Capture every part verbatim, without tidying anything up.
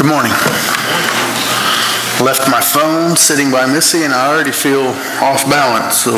Good morning. Left my phone sitting by Missy and I already feel off balance, so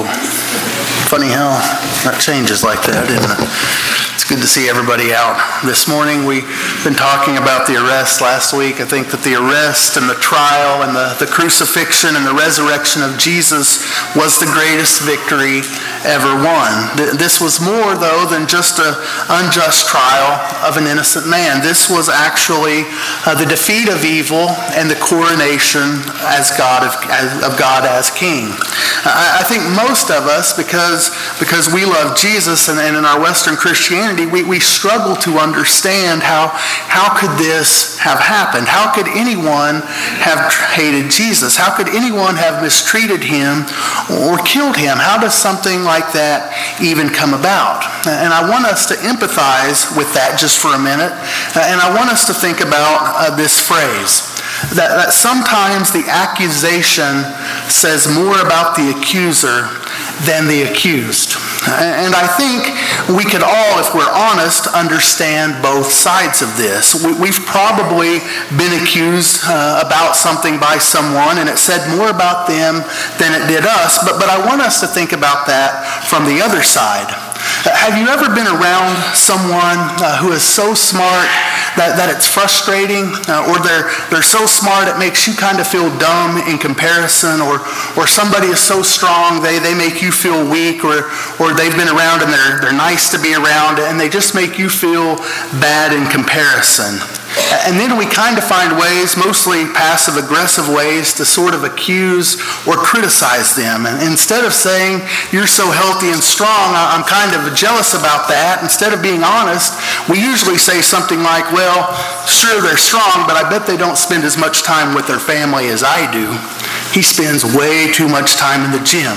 funny how that changes like that, isn't it? It's good to see everybody out this morning. We've been talking about the arrest last week. I think that the arrest and the trial and the, the crucifixion and the resurrection of Jesus was the greatest victory ever won. This was more, though, than just an unjust trial of an innocent man. This was actually uh, the defeat of evil and the coronation as God of, as, of God as King. I, I think most of us, because, because we love Jesus and, and in our Western Christianity, We, we struggle to understand how, how could this have happened? How could anyone have hated Jesus? How could anyone have mistreated him or killed him? How does something like that even come about? And I want us to empathize with that just for a minute. And I want us to think about uh, this phrase. That, that sometimes the accusation says more about the accuser than the accused. And I think we could all, if we're honest, understand both sides of this. We've probably been accused uh, about something by someone, and it said more about them than it did us. But, but I want us to think about that from the other side. Have you ever been around someone uh, who is so smart that, that it's frustrating, uh, or they're they're so smart it makes you kind of feel dumb in comparison, or or somebody is so strong they, they make you feel weak, or or they've been around and they're they're nice to be around and they just make you feel bad in comparison. And then we kind of find ways, mostly passive-aggressive ways, to sort of accuse or criticize them. And instead of saying, you're so healthy and strong, I'm kind of jealous about that, instead of being honest, we usually say something like, well, sure, they're strong, but I bet they don't spend as much time with their family as I do. He spends way too much time in the gym.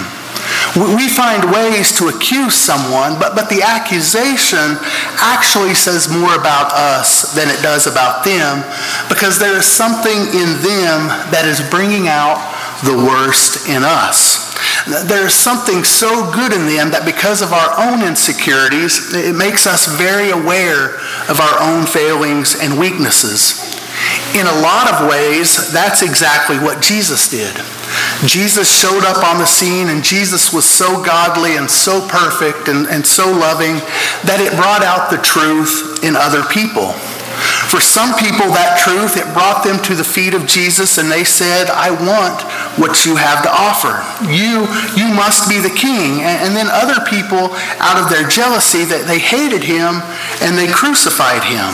We find ways to accuse someone, but, but the accusation actually says more about us than it does about them, because there is something in them that is bringing out the worst in us. There is something so good in them that because of our own insecurities, it makes us very aware of our own failings and weaknesses. In a lot of ways, that's exactly what Jesus did. Jesus showed up on the scene, and Jesus was so godly and so perfect and, and so loving that it brought out the truth in other people. For some people, that truth, it brought them to the feet of Jesus, and they said, I want what you have to offer. You, you must be the king. And, and then other people, out of their jealousy, that they hated him and they crucified him.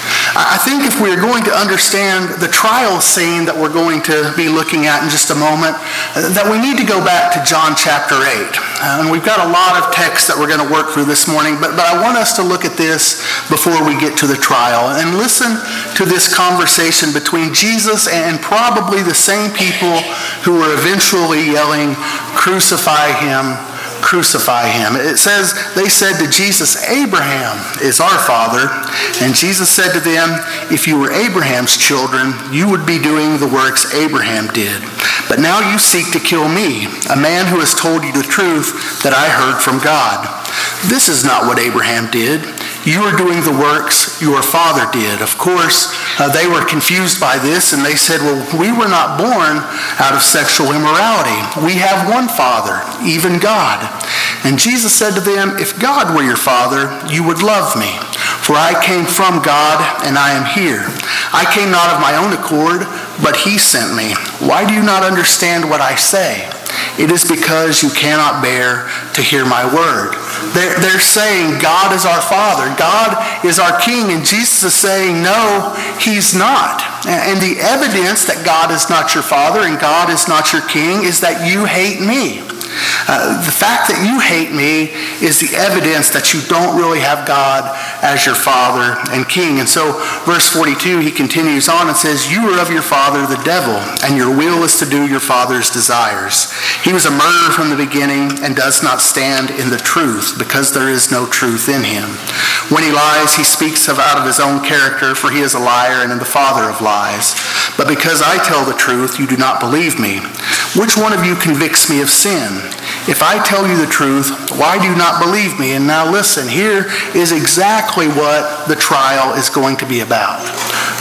I think if we're going to understand the trial scene that we're going to be looking at in just a moment, that we need to go back to John chapter eight. Uh, and we've got a lot of text that we're going to work through this morning, but, but I want us to look at this before we get to the trial and listen to this conversation between Jesus and probably the same people who were eventually yelling, "Crucify him, crucify him." It says, they said to Jesus, "Abraham is our father." And Jesus said to them, "If you were Abraham's children, you would be doing the works Abraham did. But now you seek to kill me, a man who has told you the truth that I heard from God. This is not what Abraham did. You are doing the works your father did." Of course, uh, they were confused by this, and they said, well, we were not born out of sexual immorality. We have one Father, even God. And Jesus said to them, "If God were your Father, you would love me. For I came from God, and I am here. I came not of my own accord, but he sent me. Why do you not understand what I say? It is because you cannot bear to hear my word." They're, they're saying God is our Father, God is our King, and Jesus is saying, no, he's not. And the evidence that God is not your Father and God is not your King is that you hate me. Uh, the fact that you hate me is the evidence that you don't really have God as your Father and King. And so verse forty-two, he continues on and says, "You are of your father the devil, and your will is to do your father's desires. He was a murderer from the beginning and does not stand in the truth, because there is no truth in him. When he lies, he speaks of out of his own character, for he is a liar and the father of lies. But because I tell the truth, you do not believe me. Which one of you convicts me of sin? If I tell you the truth, why do you not believe me?" And now listen, here is exactly what the trial is going to be about.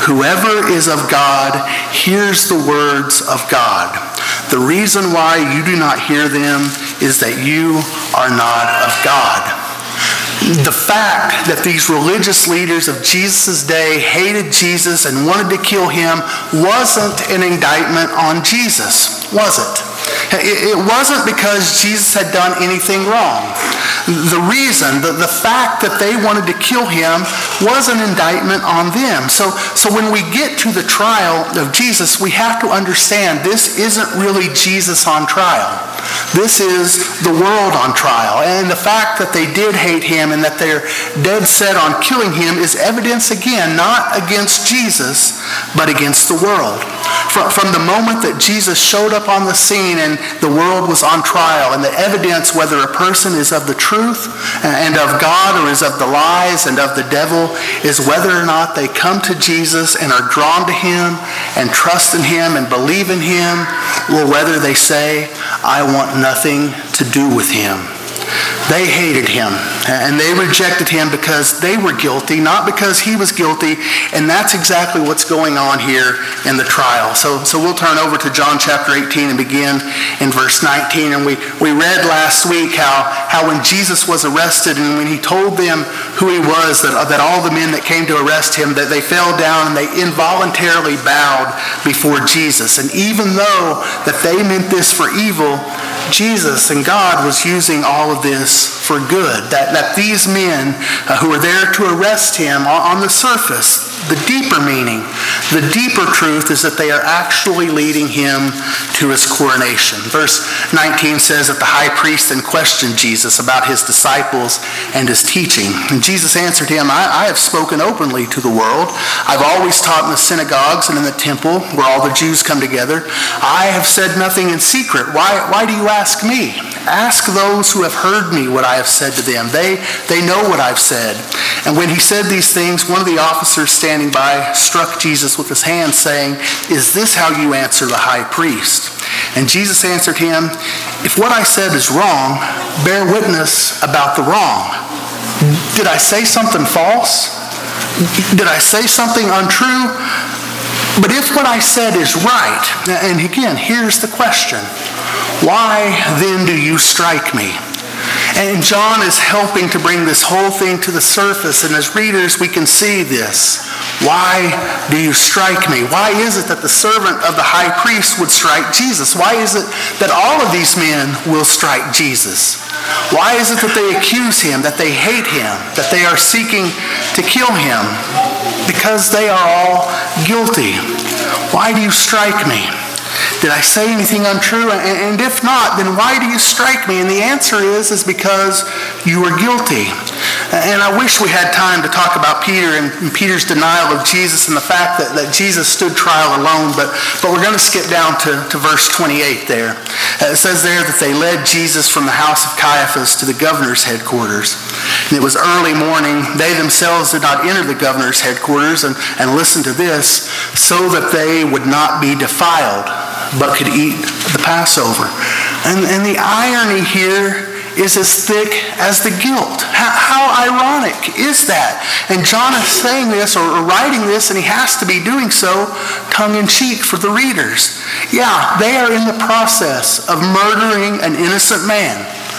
Whoever is of God hears the words of God. The reason why you do not hear them is that you are not of God. The fact that these religious leaders of Jesus' day hated Jesus and wanted to kill him wasn't an indictment on Jesus, was it? It wasn't because Jesus had done anything wrong. The reason, the, the fact that they wanted to kill him was an indictment on them. So, so when we get to the trial of Jesus, we have to understand this isn't really Jesus on trial. This is the world on trial. And the fact that they did hate him and that they're dead set on killing him is evidence, again, not against Jesus, but against the world. From, from the moment that Jesus showed up on the scene and the world was on trial, and the evidence whether a person is of the truth and of God or is of the lies and of the devil is whether or not they come to Jesus and are drawn to him and trust in him and believe in him, or whether they say, I want nothing to do with him. They hated him, and they rejected him because they were guilty, not because he was guilty, and that's exactly what's going on here in the trial. So, so we'll turn over to John chapter eighteen and begin in verse nineteen. And we, we read last week how, how when Jesus was arrested and when he told them who he was, that, that all the men that came to arrest him, that they fell down and they involuntarily bowed before Jesus. And even though that they meant this for evil, Jesus and God was using all of this for good. That, that these men uh, who were there to arrest him on, on the surface, the deeper meaning, the deeper truth is that they are actually leading him to his coronation. Verse nineteen says that the high priest then questioned Jesus about his disciples and his teaching. And Jesus answered him, I, I have spoken openly to the world. I've always taught in the synagogues and in the temple where all the Jews come together. I have said nothing in secret. Why, why do you ask me? Ask those who have heard me what I have said to them. They, they know what I've said. And when he said these things, one of the officers standing by struck Jesus with his hand, saying, Is this how you answer the high priest? And Jesus answered him, If what I said is wrong, bear witness about the wrong. Did I say something false? Did I say something untrue? But if what I said is right, and again, here's the question, why then do you strike me? And John is helping to bring this whole thing to the surface, and as readers we can see this. Why do you strike me? Why is it that the servant of the high priest would strike Jesus? Why is it that all of these men will strike Jesus? Why is it that they accuse him, that they hate him, that they are seeking to kill him? Because they are all guilty. Why do you strike me? Did I say anything untrue? And if not, then why do you strike me? And the answer is, is because you are guilty. And I wish we had time to talk about Peter and Peter's denial of Jesus and the fact that, that Jesus stood trial alone, but, but we're going to skip down to, to verse twenty-eight there. It says there that they led Jesus from the house of Caiaphas to the governor's headquarters. And it was early morning. They themselves did not enter the governor's headquarters, and, and listen to this, so that they would not be defiled, but could eat the Passover. And, and the irony here is as thick as the guilt. How, how ironic is that? And John is saying this or writing this, and he has to be doing so tongue-in-cheek for the readers. Yeah, they are in the process of murdering an innocent man,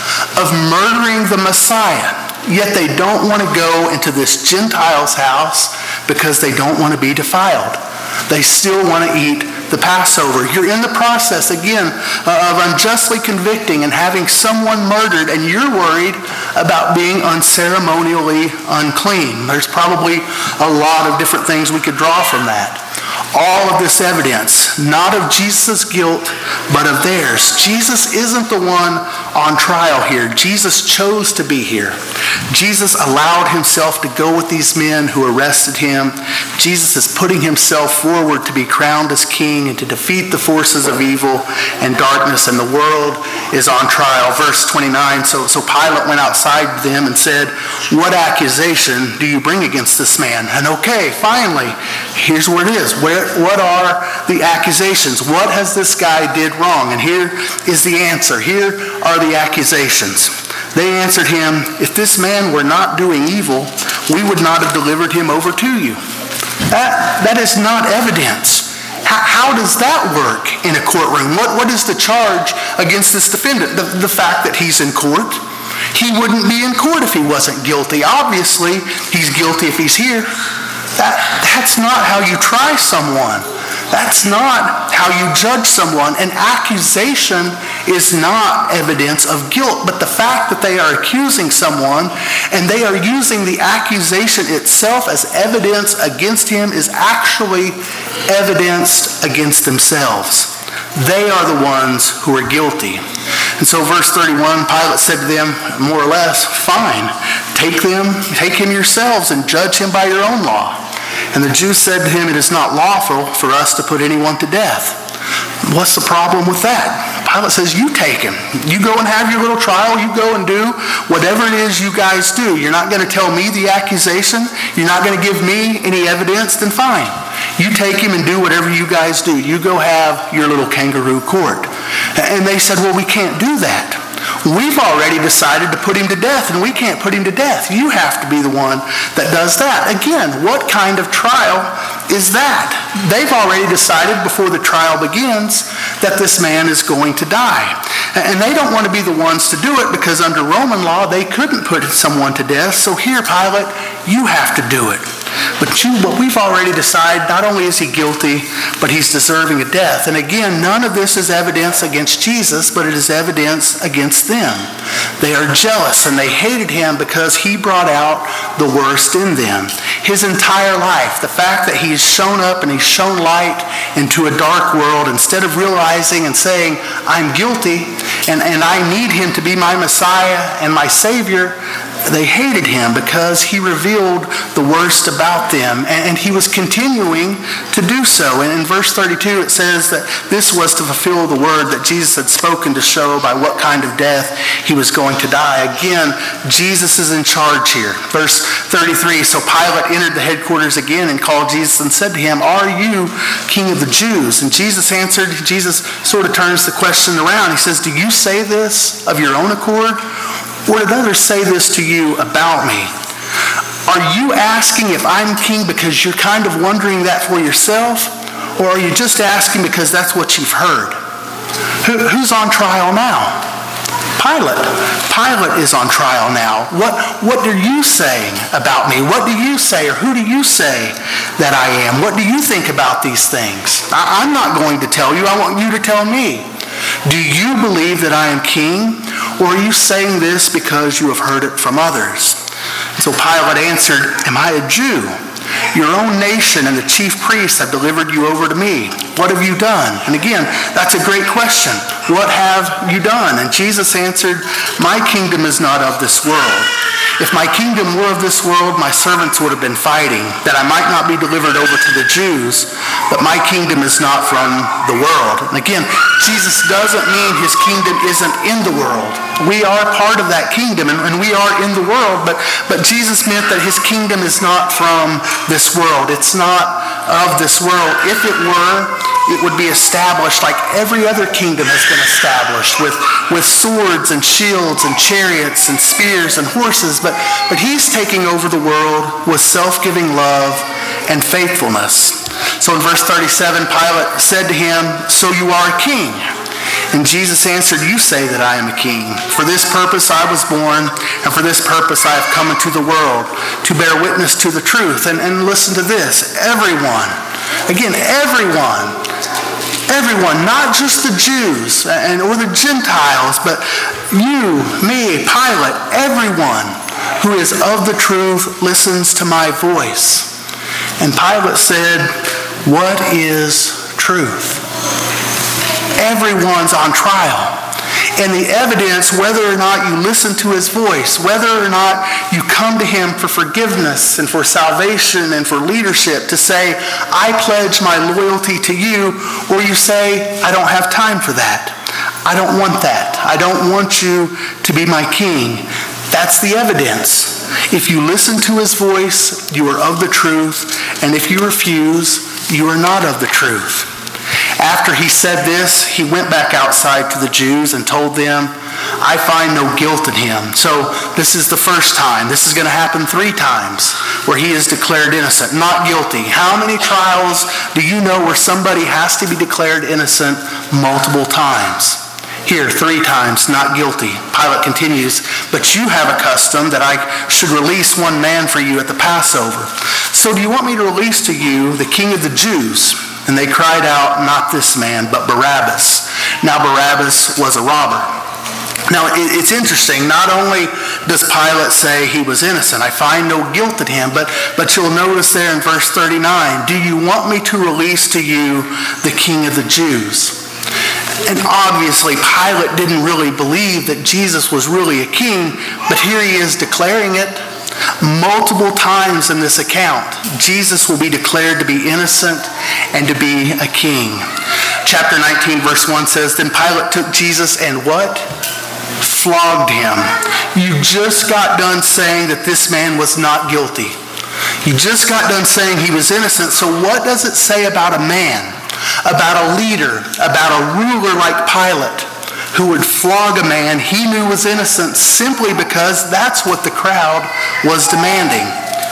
of murdering the Messiah, yet they don't want to go into this Gentile's house because they don't want to be defiled. They still want to eat the Passover. You're in the process, again, of unjustly convicting and having someone murdered, and you're worried about being unceremonially unclean. There's probably a lot of different things we could draw from that. All of this evidence, not of Jesus' guilt, but of theirs. Jesus isn't the one on trial here. Jesus chose to be here. Jesus allowed himself to go with these men who arrested him. Jesus is putting himself forward to be crowned as king and to defeat the forces of evil and darkness, and the world is on trial. Verse twenty-nine, so, so Pilate went outside them and said, What accusation do you bring against this man? And okay, finally, here's where it is. Where, what are the accusations? What has this guy did wrong? And here is the answer. Here are the accusations. They answered him, If this man were not doing evil, we would not have delivered him over to you. That, that is not evidence. How, how does that work in a courtroom? What, what is the charge against this defendant? The, the fact that he's in court? He wouldn't be in court if he wasn't guilty. Obviously, he's guilty if he's here. That, that's not how you try someone. That's not how you judge someone. An accusation is not evidence of guilt, but the fact that they are accusing someone and they are using the accusation itself as evidence against him is actually evidenced against themselves. They are the ones who are guilty. And so verse thirty-one, Pilate said to them, more or less, fine, take them, take him yourselves and judge him by your own law. And the Jews said to him, it is not lawful for us to put anyone to death. What's the problem with that? Pilate says, you take him. You go and have your little trial. You go and do whatever it is you guys do. You're not going to tell me the accusation. You're not going to give me any evidence. Then fine. You take him and do whatever you guys do. You go have your little kangaroo court. And they said, well, we can't do that. We've already decided to put him to death, and we can't put him to death. You have to be the one that does that. Again, what kind of trial is that? They've already decided before the trial begins that this man is going to die. And they don't want to be the ones to do it because under Roman law, they couldn't put someone to death. So here, Pilate, you have to do it. But you, but we've already decided not only is he guilty, but he's deserving of death. And again, none of this is evidence against Jesus, but it is evidence against them. They are jealous and they hated him because he brought out the worst in them. His entire life, the fact that he's shown up and he's shown light into a dark world, instead of realizing and saying, I'm guilty and, and I need him to be my Messiah and my Savior, they hated him because he revealed the worst about them, and he was continuing to do so. And in verse thirty-two, it says that this was to fulfill the word that Jesus had spoken to show by what kind of death he was going to die. Again, Jesus is in charge here. Verse thirty-three, so Pilate entered the headquarters again and called Jesus and said to him, are you king of the Jews? And Jesus answered, Jesus sort of turns the question around. He says, do you say this of your own accord? Or did others say this to you about me? Are you asking if I'm king because you're kind of wondering that for yourself? Or are you just asking because that's what you've heard? Who, who's on trial now? Pilate. Pilate is on trial now. What, what are you saying about me? What do you say, or who do you say that I am? What do you think about these things? I, I'm not going to tell you. I want you to tell me. Do you believe that I am king? Or are you saying this because you have heard it from others? So Pilate answered, am I a Jew? Your own nation and the chief priests have delivered you over to me. What have you done? And again, that's a great question. What have you done? And Jesus answered, my kingdom is not of this world. If my kingdom were of this world, my servants would have been fighting, that I might not be delivered over to the Jews, but my kingdom is not from the world. And again, Jesus doesn't mean his kingdom isn't in the world. We are part of that kingdom, and, and we are in the world, but, but Jesus meant that his kingdom is not from this world. It's not of this world. If it were, it would be established like every other kingdom has been established, with, with swords and shields and chariots and spears and horses. But, but he's taking over the world with self-giving love and faithfulness. So in verse thirty-seven, Pilate said to him, so you are a king? And Jesus answered, you say that I am a king. For this purpose I was born, and for this purpose I have come into the world, to bear witness to the truth. And, and listen to this, everyone, again, everyone, everyone, not just the Jews and or the Gentiles, but you, me, Pilate, everyone who is of the truth listens to my voice. And Pilate said, what is truth? Everyone's on trial. And the evidence, whether or not you listen to his voice, whether or not you come to him for forgiveness and for salvation and for leadership, to say, I pledge my loyalty to you, or you say, I don't have time for that. I don't want that. I don't want you to be my king. That's the evidence. If you listen to his voice, you are of the truth, and if you refuse, you are not of the truth. After he said this, he went back outside to the Jews and told them, I find no guilt in him. So this is the first time. This is going to happen three times where he is declared innocent, not guilty. How many trials do you know where somebody has to be declared innocent multiple times? Here, three times, not guilty. Pilate continues, but you have a custom that I should release one man for you at the Passover. So do you want me to release to you the king of the Jews? And they cried out, not this man, but Barabbas. Now Barabbas was a robber. Now it's interesting, not only does Pilate say he was innocent, I find no guilt in him, but, but you'll notice there in verse thirty-nine, do you want me to release to you the king of the Jews? And obviously, Pilate didn't really believe that Jesus was really a king, but here he is declaring it. Multiple times in this account, Jesus will be declared to be innocent and to be a king. Chapter nineteen, verse one says, then Pilate took Jesus and what? Flogged him. You just got done saying that this man was not guilty. You just got done saying he was innocent, so what does it say about a man? About a leader, about a ruler like Pilate, who would flog a man he knew was innocent simply because that's what the crowd was demanding.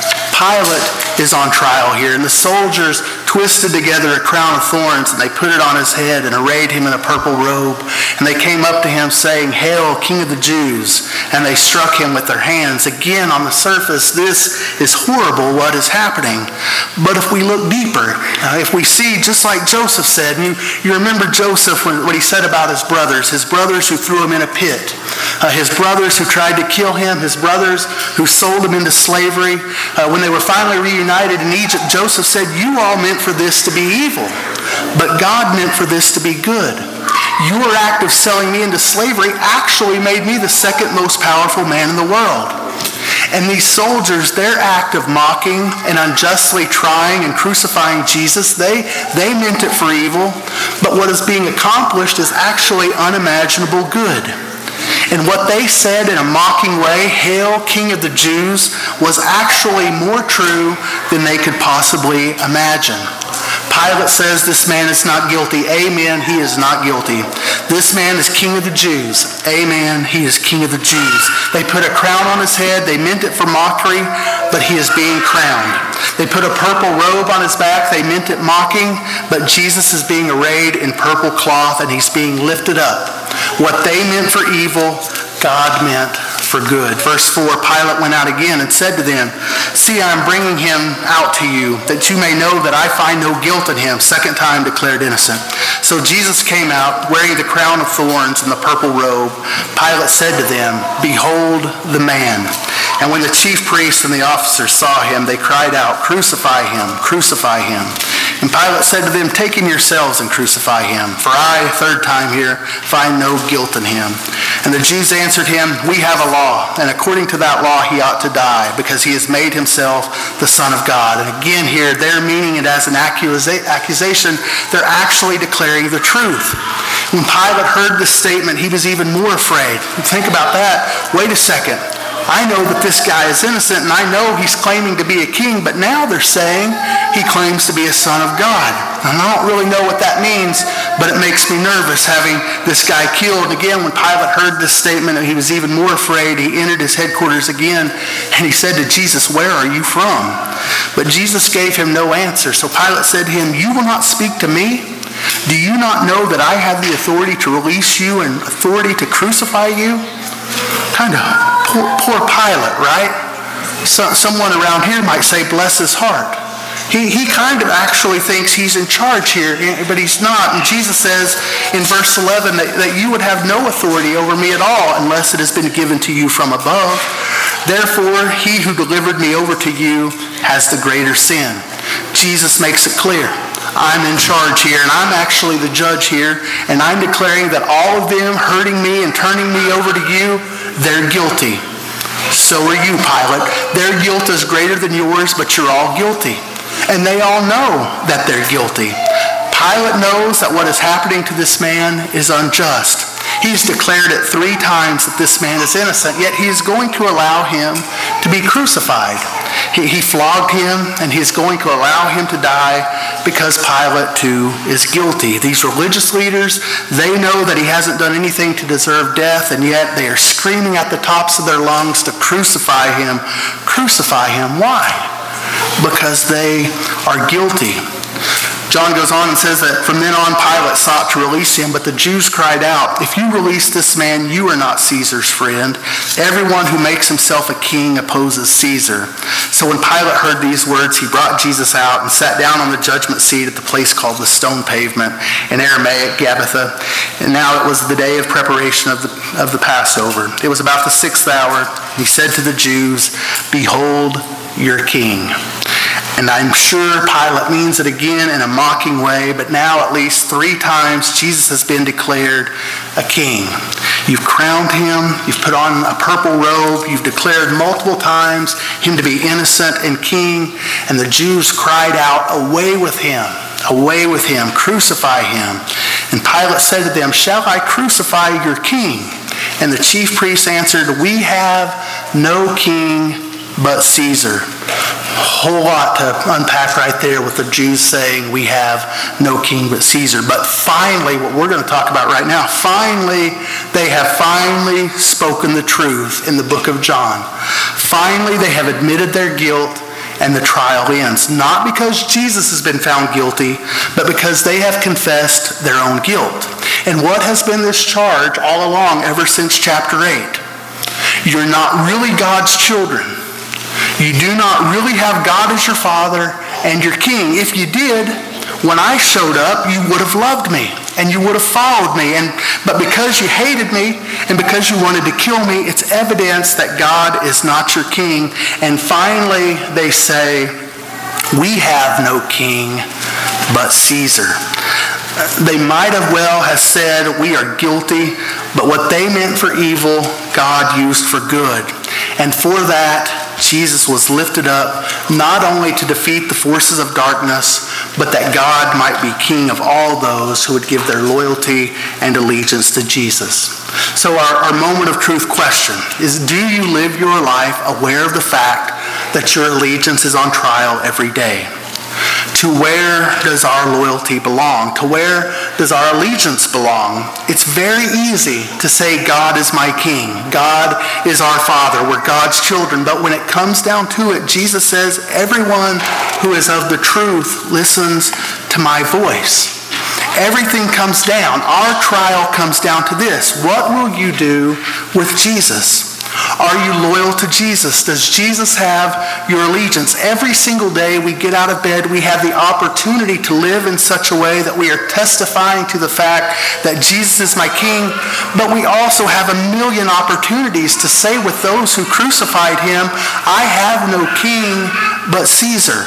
Pilate is on trial here, and the soldiers twisted together a crown of thorns, and they put it on his head and arrayed him in a purple robe. And they came up to him saying, Hail, King of the Jews! And they struck him with their hands. Again, on the surface, this is horrible what is happening. But if we look deeper, uh, if we see, just like Joseph said, and you, you remember Joseph, when, what he said about his brothers, his brothers who threw him in a pit, uh, his brothers who tried to kill him, his brothers who sold him into slavery. Uh, when they were finally reunited in Egypt, Joseph said, you all meant for this to be evil, but God meant for this to be good. Your act of selling me into slavery actually made me the second most powerful man in the world. And these soldiers, their act of mocking and unjustly trying and crucifying Jesus, they, they meant it for evil, but what is being accomplished is actually unimaginable good. And what they said in a mocking way, Hail, King of the Jews, was actually more true than they could possibly imagine. Pilate says this man is not guilty. Amen, he is not guilty. This man is King of the Jews. Amen, he is King of the Jews. They put a crown on his head. They meant it for mockery, but he is being crowned. They put a purple robe on his back. They meant it mocking, but Jesus is being arrayed in purple cloth, and he's being lifted up. What they meant for evil, God meant for good. Verse four, Pilate went out again and said to them, See, I am bringing him out to you, that you may know that I find no guilt in him. Second time declared innocent. So Jesus came out, wearing the crown of thorns and the purple robe. Pilate said to them, Behold the man. And when the chief priests and the officers saw him, they cried out, Crucify him, crucify him. And Pilate said to them, Take him yourselves and crucify him, for I, third time here, find no guilt in him. And the Jews answered him, We have a law, and according to that law he ought to die, because he has made himself the Son of God. And again here, they're meaning it as an accusa- accusation. They're actually declaring the truth. When Pilate heard this statement, he was even more afraid. Think about that. Wait a second. I know that this guy is innocent, and I know he's claiming to be a king, but now they're saying he claims to be a son of God. And I don't really know what that means, but it makes me nervous having this guy killed. And again, when Pilate heard this statement, he was even more afraid. He entered his headquarters again, and he said to Jesus, Where are you from? But Jesus gave him no answer. So Pilate said to him, You will not speak to me? Do you not know that I have the authority to release you and authority to crucify you? Kind of poor, poor Pilate, right? So, someone around here might say, bless his heart. He, he kind of actually thinks he's in charge here, but he's not. And Jesus says in verse eleven that, that you would have no authority over me at all unless it has been given to you from above. Therefore, he who delivered me over to you has the greater sin. Jesus makes it clear. I'm in charge here, and I'm actually the judge here, and I'm declaring that all of them hurting me and turning me over to you, they're guilty. So are you, Pilate. Their guilt is greater than yours, but you're all guilty. And they all know that they're guilty. Pilate knows that what is happening to this man is unjust. He's declared it three times that this man is innocent, yet he is going to allow him to be crucified. He, he flogged him, and he's going to allow him to die because Pilate, too, is guilty. These religious leaders, they know that he hasn't done anything to deserve death, and yet they are screaming at the tops of their lungs to crucify him. Crucify him. Why? Because they are guilty. John goes on and says that from then on Pilate sought to release him, but the Jews cried out, "If you release this man, you are not Caesar's friend. Everyone who makes himself a king opposes Caesar." So when Pilate heard these words, he brought Jesus out and sat down on the judgment seat at the place called the Stone Pavement, in Aramaic, Gabbatha. And now it was the day of preparation of the, of the Passover. It was about the sixth hour. He said to the Jews, "Behold your king." And I'm sure Pilate means it again in a mocking way, but now at least three times Jesus has been declared a king. You've crowned him, you've put on a purple robe, you've declared multiple times him to be innocent and king, and the Jews cried out, "Away with him, away with him, crucify him." And Pilate said to them, "Shall I crucify your king?" And the chief priests answered, "We have no king but Caesar." A whole lot to unpack right there with the Jews saying we have no king but Caesar. But finally, what we're going to talk about right now, finally, they have finally spoken the truth in the book of John. Finally, they have admitted their guilt, and the trial ends. Not because Jesus has been found guilty, but because they have confessed their own guilt. And what has been this charge all along ever since chapter eight? You're not really God's children. You do not really have God as your father and your king. If you did, when I showed up, you would have loved me and you would have followed me. And but because you hated me and because you wanted to kill me, it's evidence that God is not your king. And finally, they say, "We have no king but Caesar." They might have well have said, "We are guilty," but what they meant for evil, God used for good. And for that, Jesus was lifted up, not only to defeat the forces of darkness, but that God might be king of all those who would give their loyalty and allegiance to Jesus. So our, our moment of truth question is, do you live your life aware of the fact that your allegiance is on trial every day? To where does our loyalty belong? To where does our allegiance belong? It's very easy to say God is my king. God is our father. We're God's children. But when it comes down to it, Jesus says, everyone who is of the truth listens to my voice. Everything comes down. Our trial comes down to this. What will you do with Jesus? Are you loyal to Jesus? Does Jesus have your allegiance? Every single day we get out of bed, we have the opportunity to live in such a way that we are testifying to the fact that Jesus is my king, but we also have a million opportunities to say with those who crucified him, I have no king but Caesar.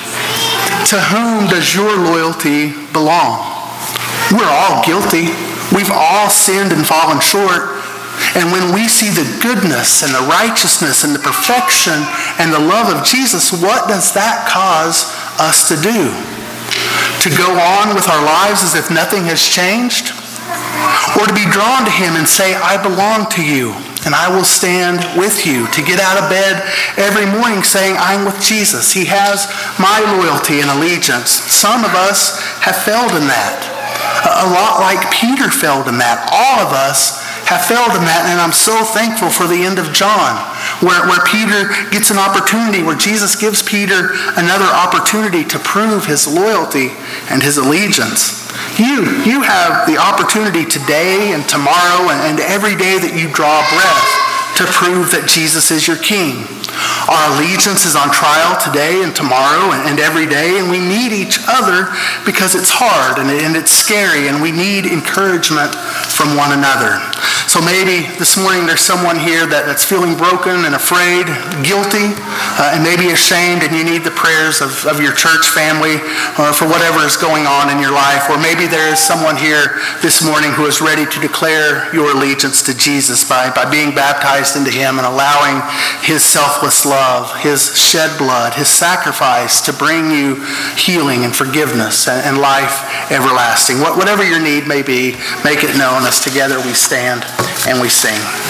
To whom does your loyalty belong? We're all guilty. We've all sinned and fallen short. And when we see the goodness and the righteousness and the perfection and the love of Jesus, what does that cause us to do? To go on with our lives as if nothing has changed? Or to be drawn to him and say, I belong to you and I will stand with you? To get out of bed every morning saying, I'm with Jesus. He has my loyalty and allegiance. Some of us have failed in that. A lot like Peter failed in that. All of us have failed in that, and I'm so thankful for the end of John, where, where Peter gets an opportunity, where Jesus gives Peter another opportunity to prove his loyalty and his allegiance. You, you have the opportunity today and tomorrow and, and every day that you draw breath to prove that Jesus is your king. Our allegiance is on trial today and tomorrow and, and every day, and we need each other because it's hard and, and it's scary, and we need encouragement from one another. So maybe this morning there's someone here that, that's feeling broken and afraid, guilty, uh, and maybe ashamed, and you need the prayers of, of your church family uh, for whatever is going on in your life. Or maybe there is someone here this morning who is ready to declare your allegiance to Jesus by, by being baptized into him and allowing his selfless love, his shed blood, his sacrifice to bring you healing and forgiveness and, and life everlasting. What, whatever your need may be, make it known as together we stand and we sing.